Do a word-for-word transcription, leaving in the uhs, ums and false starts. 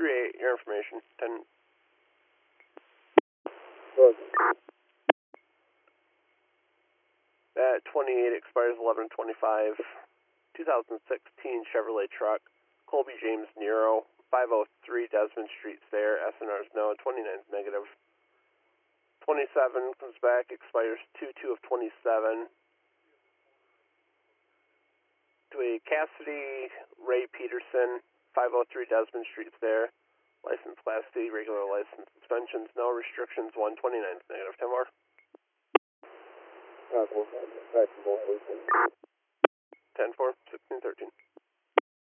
three eight, your information. ten. Good. That twenty-eight expires eleven twenty-five. two thousand sixteen Chevrolet truck. Colby James Nero. five oh three Desmond Street there. S N R's no. twenty-nine is negative. twenty-seven comes back, expires two two of twenty-seven. To a Cassidy Ray Peterson, five oh three Desmond Street's there. License Class D, regular license. Suspensions, no restrictions, one twenty-nine is negative. ten more. Uh, we'll back to both. ten four, sixteen thirteen.